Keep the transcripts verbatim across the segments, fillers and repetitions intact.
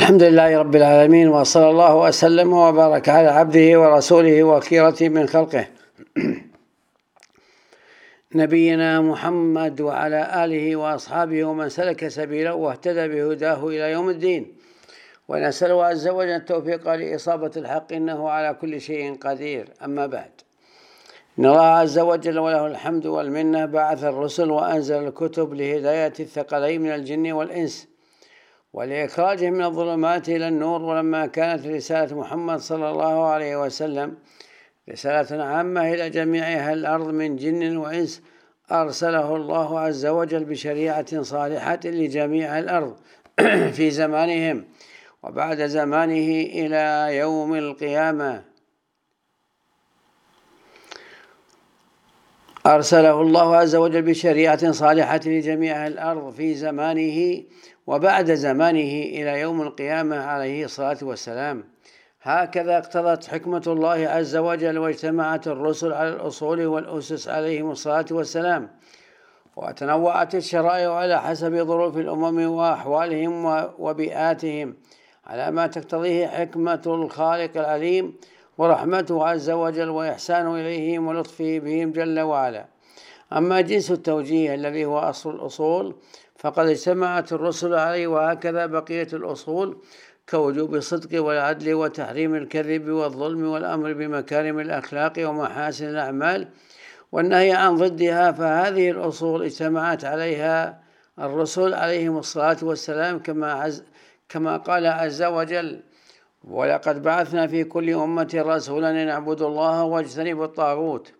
الحمد لله رب العالمين، وصلى الله وسلم وبارك على عبده ورسوله وخيرته من خلقه نبينا محمد وعلى آله وأصحابه ومن سلك سبيله واهتدى بهداه إلى يوم الدين. ونسأله عز وجل التوفيق لإصابة الحق، إنه على كل شيء قدير. أما بعد، إن الله عز وجل وله الحمد والمنة بعث الرسل وأنزل الكتب لهداية الثقلين من الجن والإنس ولإخراجهم من الظلمات إلى النور. ولما كانت رسالة محمد صلى الله عليه وسلم رسالة عامة إلى جميع أهل الأرض من جن وإنس، أرسله الله عز وجل بشريعة صالحة لجميع الأرض في زمانهم وبعد زمانه إلى يوم القيامة. أرسله الله عز وجل بشريعة صالحة لجميع الأرض في زمانه وبعد زمانه إلى يوم القيامة عليه الصلاة والسلام. هكذا اقتضت حكمة الله عز وجل، واجتمعت الرسل على الأصول والأسس عليهم الصلاة والسلام، وتنوعت الشرائع على حسب ظروف الأمم وأحوالهم وبيئاتهم على ما تقتضيه حكمة الخالق العليم ورحمته عز وجل وإحسانه إليهم ولطفه بهم جل وعلا. أما جنس التوجيه الذي هو أصل الأصول فقد اجتمعت الرسل عليه، وهكذا بقية الأصول كوجوب الصدق والعدل وتحريم الكذب والظلم والأمر بمكارم الأخلاق ومحاسن الأعمال والنهي عن ضدها. فهذه الأصول اجتمعت عليها الرسل عليهم الصلاة والسلام، كما, عز كما قال عز وجل: ولقد بعثنا في كل أمة رسولا أن اعبدوا الله واجتنبوا الطاغوت.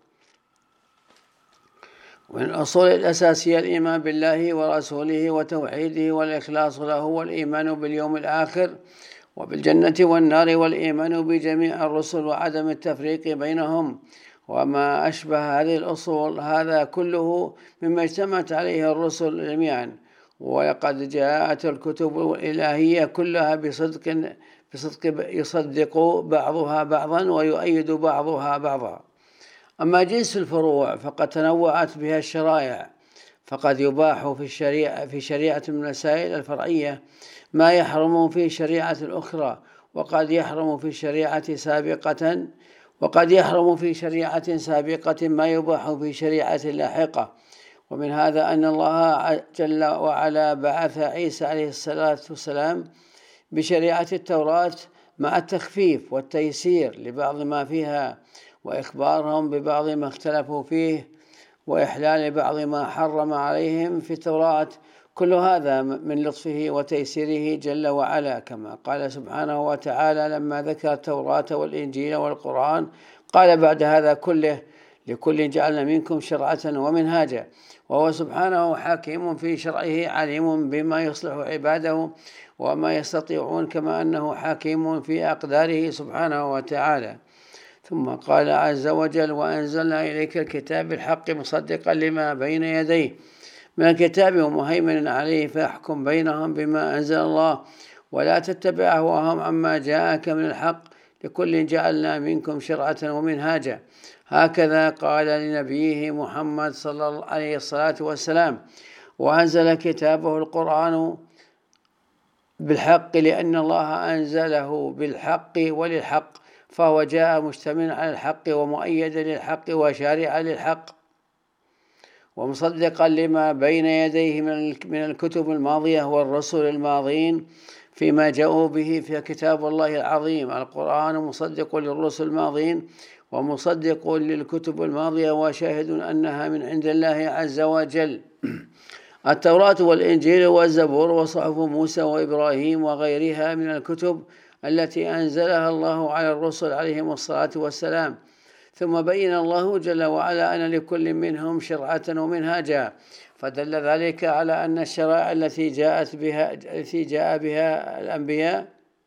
ومن الأصول الأساسية الإيمان بالله ورسوله وتوحيده والإخلاص له والإيمان باليوم الآخر وبالجنة والنار والإيمان بجميع الرسل وعدم التفريق بينهم وما أشبه هذه الأصول. هذا كله مما اجتمعت عليه الرسل جميعا، ولقد جاءت الكتب الإلهية كلها بصدق بصدق يصدق بعضها بعضا ويؤيد بعضها بعضا. أما جنس الفروع فقد تنوعت بها الشرائع، فقد يباح في الشريعة في شريعة من المسائل الفرعية ما يحرم في شريعة الأخرى، وقد يحرم في شريعة سابقة وقد يحرم في شريعة سابقة ما يباح في شريعة لاحقة. ومن هذا أن الله جل وعلا بعث عيسى عليه الصلاة والسلام بشريعة التوراة مع التخفيف والتيسير لبعض ما فيها، وإخبارهم ببعض ما اختلفوا فيه، وإحلال بعض ما حرم عليهم في التوراة. كل هذا من لطفه وتيسيره جل وعلا، كما قال سبحانه وتعالى لما ذكر التوراة والإنجيل والقرآن قال بعد هذا كله: لكل جعلنا منكم شرعة ومنهاجا. وهو سبحانه حكيم في شرعه عليم بما يصلح عباده وما يستطيعون، كما أنه حكيم في أقداره سبحانه وتعالى. ثم قال عز وجل: وأنزلنا إليك الكتاب بالحق مصدقا لما بين يديه من الكتاب ومهيمنا عليه، فاحكم بينهم بما أنزل الله ولا تتبع أهواءهم عما جاءك من الحق، لكل جعلنا منكم شرعة ومنهاجا. هكذا قال لنبيه محمد صلى الله عليه الصلاة والسلام. وأنزل كتابه القرآن بالحق لأن الله أنزله بالحق وللحق، فهو جاء مشتملا على الحق ومؤيدا للحق وشارعا للحق ومصدقا لما بين يديه من الكتب الماضية والرسل الماضين فيما جاءوا به في كتاب الله العظيم. القرآن مصدق للرسل الماضين ومصدق للكتب الماضية وشاهد أنها من عند الله عز وجل. التوراة والإنجيل والزبور وصحف موسى وإبراهيم وغيرها من الكتب التي أنزلها الله على الرسل عليهم الصلاة والسلام. ثم بين الله جل وعلا أن لكل منهم شرعة ومنهاجا، فدل ذلك على أن الشرائع التي جاءت بها التي جاء بها الأنبياء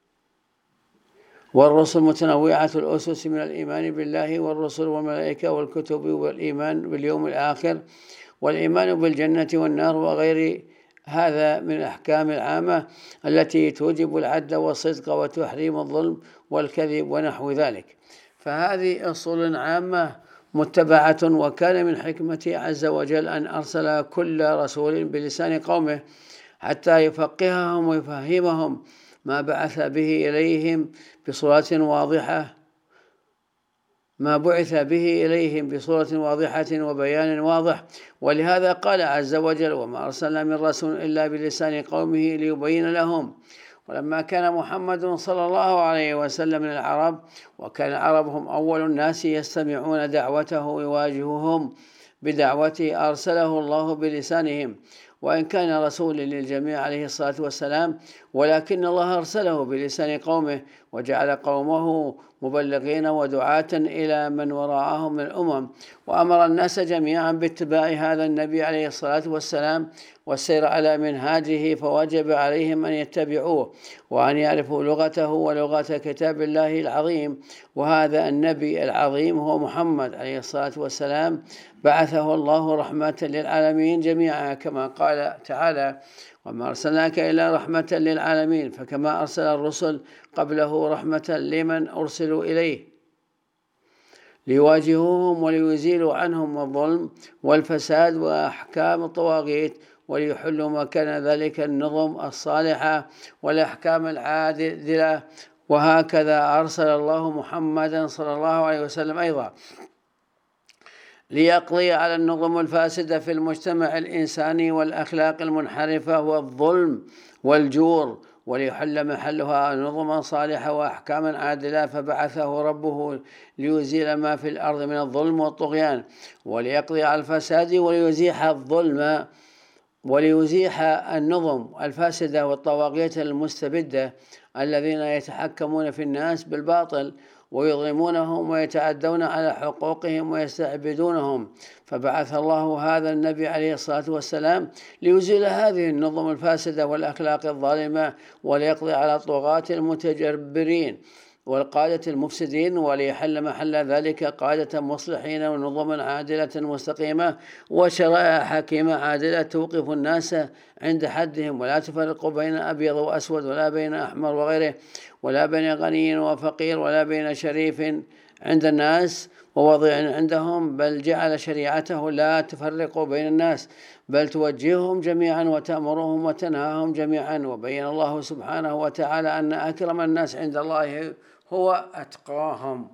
والرسل متنوعة الأسس من الإيمان بالله والرسل والملائكة والكتب والإيمان باليوم الآخر والإيمان بالجنة والنار وغير هذا من الأحكام العامة التي توجب العدل والصدق وتحريم الظلم والكذب ونحو ذلك. فهذه أصول عامة متبعة، وكان من حكمته عز وجل أن أرسل كل رسول بلسان قومه حتى يفقههم ويفهمهم ما بعث به إليهم بصورة واضحة ما بعث به إليهم بصورة واضحة وبيان واضح. ولهذا قال عز وجل: وما أرسلنا من رسول إلا بلسان قومه ليبين لهم. ولما كان محمد صلى الله عليه وسلم من العرب، وكان العرب هم أول الناس يستمعون دعوته ويواجههم بدعوته، أرسله الله بلسانهم، وإن كان رسول للجميع عليه الصلاة والسلام، ولكن الله أرسله بلسان قومه، وجعل قومه مبلغين ودعاة إلى من وراءهم من الأمم، وأمر الناس جميعا باتباع هذا النبي عليه الصلاة والسلام والسير على منهاجه، فوجب عليهم أن يتبعوه وأن يعرفوا لغته ولغة كتاب الله العظيم. وهذا النبي العظيم هو محمد عليه الصلاة والسلام، بعثه الله رحمة للعالمين جميعا، كما قال تعالى: وما أرسلناك إلا رحمة للعالمين. فكما أرسل الرسل قبله رحمة لمن أرسلوا إليه ليواجهوهم وليزيلوا عنهم الظلم والفساد وأحكام الطواغيت، وليحلوا مكان ذلك النظم الصالحة والأحكام العادلة، وهكذا أرسل الله محمدا صلى الله عليه وسلم أيضا ليقضي على النظم الفاسدة في المجتمع الإنساني والأخلاق المنحرفة والظلم والجور، وليحل محلها نظما صالحة وأحكاما عادلة. فبعثه ربه ليزيل ما في الأرض من الظلم والطغيان، وليقضي على الفساد وليزيح الظلم وليزيح النظم الفاسدة والطواغيت المستبدة الذين يتحكمون في الناس بالباطل ويظلمونهم ويتعدون على حقوقهم ويستعبدونهم. فبعث الله هذا النبي عليه الصلاة والسلام ليزيل هذه النظم الفاسدة والأخلاق الظالمة، وليقضي على الطغاة المتجبرين والقادة المفسدين، وليحل محل ذلك قادة مصلحين ونظما عادلة مستقيمة وشرائع حكيمة عادلة توقف الناس عند حدهم، ولا تفرق بين أبيض وأسود، ولا بين أحمر وغيره، ولا بين غني وفقير، ولا بين شريف عند الناس ووضيع عندهم، بل جعل شريعته لا تفرق بين الناس، بل توجههم جميعا وتأمرهم وتنهاهم جميعا. وبين الله سبحانه وتعالى أن أكرم الناس عند الله هو أتقاهم.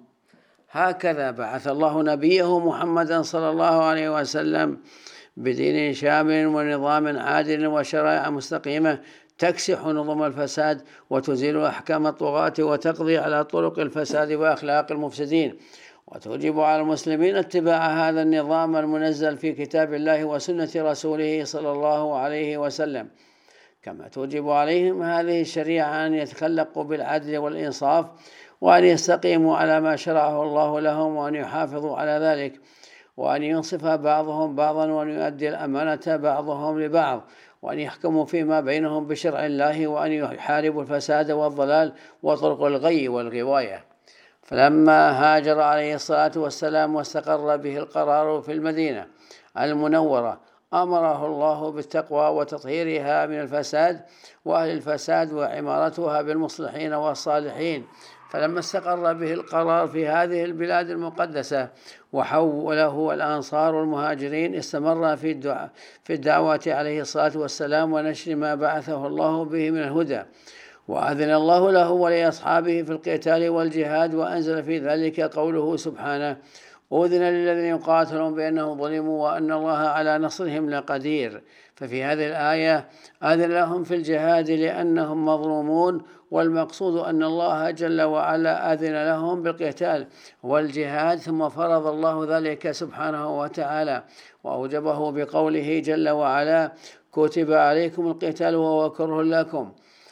هكذا بعث الله نبيه محمدا صلى الله عليه وسلم بدين شامل ونظام عادل وشرائع مستقيمة تكسح نظم الفساد وتزيل أحكام الطغاة وتقضي على طرق الفساد وأخلاق المفسدين، وتوجب على المسلمين اتباع هذا النظام المنزل في كتاب الله وسنة رسوله صلى الله عليه وسلم، كما توجب عليهم هذه الشريعة أن يتخلقوا بالعدل والإنصاف، وأن يستقيموا على ما شرعه الله لهم، وأن يحافظوا على ذلك، وأن ينصف بعضهم بعضا، وأن يؤدي الأمانة بعضهم لبعض، وأن يحكموا فيما بينهم بشرع الله، وأن يحاربوا الفساد والضلال وطرق الغي والغواية. فلما هاجر عليه الصلاة والسلام واستقر به القرار في المدينة المنورة، أمره الله بالتقوى وتطهيرها من الفساد وأهل الفساد وعمارتها بالمصلحين والصالحين. فلما استقر به القرار في هذه البلاد المقدسة وحوله الأنصار والمهاجرين، استمر في الدعاء في الدعوة عليه الصلاة والسلام ونشر ما بعثه الله به من الهدى، وأذن الله له ولأصحابه في القتال والجهاد، وأنزل في ذلك قوله سبحانه: أذن للذين يقاتلون بأنهم ظلموا وأن الله على نصرهم لقدير. ففي هذه الآية أذن لهم في الجهاد لأنهم مظلومون، والمقصود أن الله جل وعلا أذن لهم بالقتال والجهاد، ثم فرض الله ذلك سبحانه وتعالى وأوجبه بقوله جل وعلا: كتب عليكم القتال وهو كره لكم،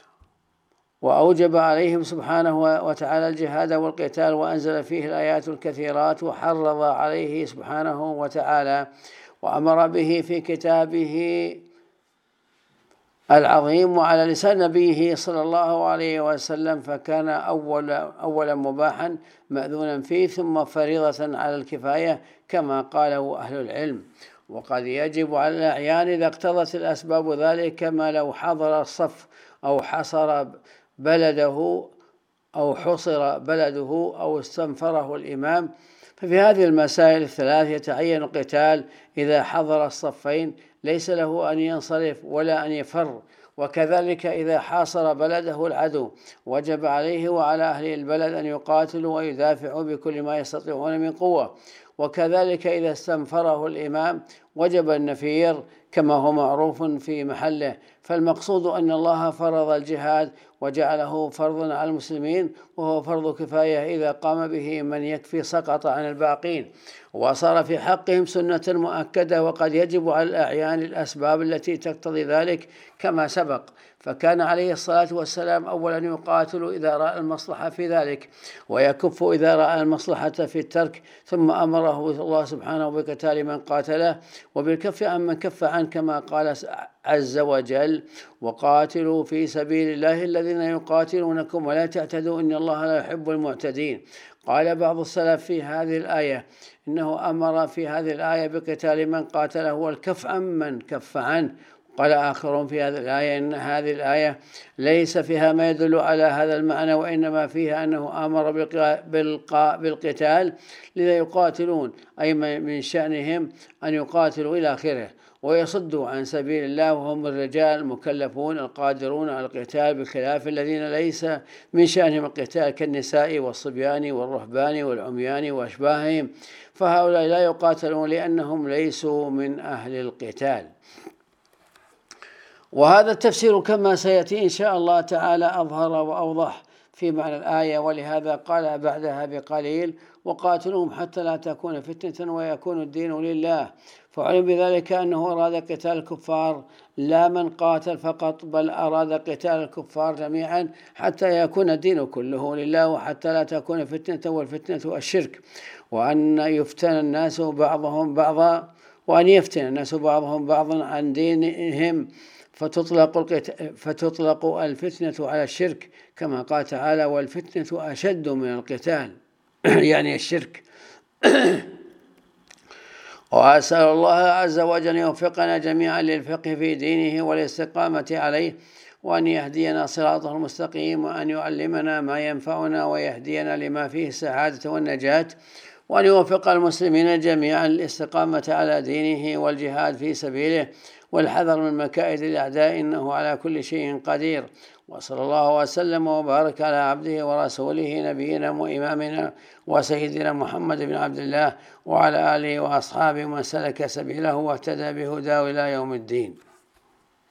وأوجب عليهم سبحانه وتعالى الجهاد والقتال، وأنزل فيه الآيات الكثيرات وحرض عليه سبحانه وتعالى وأمر به في كتابه العظيم وعلى لسان نبيه صلى الله عليه وسلم، فكان أول أولا مباحا مأذونا فيه، ثم فريضة على الكفاية كما قاله أهل العلم. وقد يجب على الأعيان إذا اقتضت الأسباب ذلك، كما لو حضر الصف أو حصر بلده أو حصر بلده أو استنفره الإمام. ففي هذه المسائل الثلاث يتعين القتال إذا حضر الصفين، ليس له أن ينصرف ولا أن يفر، وكذلك إذا حاصر بلده العدو وجب عليه وعلى أهل البلد أن يقاتلوا ويدافعوا بكل ما يستطيعون من قوة. وكذلك إذا استنفره الإمام وجب النفير كما هو معروف في محله. فالمقصود أن الله فرض الجهاد وجعله فرضا على المسلمين، وهو فرض كفاية إذا قام به من يكفي سقط عن الباقين، وصار في حقهم سنة مؤكدة. وقد يجب على الأعيان الأسباب التي تقتضي ذلك كما سبق، فكان عليه الصلاة والسلام أولا يقاتل إذا رأى المصلحة في ذلك، ويكف إذا رأى المصلحة في الترك، ثم أمره الله سبحانه بقتال من قاتله وبالكف عن من كف عنه، كما قال عز وجل: وقاتلوا في سبيل الله الذين يقاتلونكم ولا تعتدوا إن الله لا يحب المعتدين. قال بعض السلف في هذه الآية إنه أمر في هذه الآية بقتال من قاتله والكف عن من كف عنه. قال آخرون في هذه الآية إن هذه الآية ليس فيها ما يدل على هذا المعنى، وإنما فيها أنه أمر بالقتال لذا يقاتلون، أي من شأنهم أن يقاتلوا إلى آخره ويصدوا عن سبيل الله، وهم الرجال المكلفون القادرون على القتال، بخلاف الذين ليس من شأنهم القتال كالنساء والصبيان والرهبان والعميان وأشباههم، فهؤلاء لا يقاتلون لأنهم ليسوا من أهل القتال. وهذا التفسير كما سيأتي إن شاء الله تعالى أظهر وأوضح في معنى الآية، ولهذا قال بعدها بقليل: وقاتلوهم حتى لا تكون فتنة ويكون الدين لله. فعلم بذلك أنه أراد قتال الكفار لا من قاتل فقط، بل أراد قتال الكفار جميعا حتى يكون الدين كله لله، وحتى لا تكون فتنة، والفتنة الشرك، وأن يفتن الناس بعضهم بعضا وأن يفتن الناس بعضهم بعضا عن دينهم، فتطلق, فتطلق الفتنة على الشرك، كما قال تعالى: والفتنة أشد من القتال يعني الشرك. وأسأل الله عز وجل أن يوفقنا جميعا للفقه في دينه والاستقامة عليه، وأن يهدينا صراطه المستقيم، وأن يعلمنا ما ينفعنا ويهدينا لما فيه السعادة والنجاة، وأن يوفق المسلمين جميعا للاستقامة على دينه والجهاد في سبيله والحذر من مكائد الأعداء، إنه على كل شيء قدير. وصلى الله وسلم وبارك على عبده ورسوله نبينا وإمامنا وسيدنا محمد بن عبد الله وعلى آله وأصحابه من سلك سبيله واهتدى بهداه إلى يوم الدين.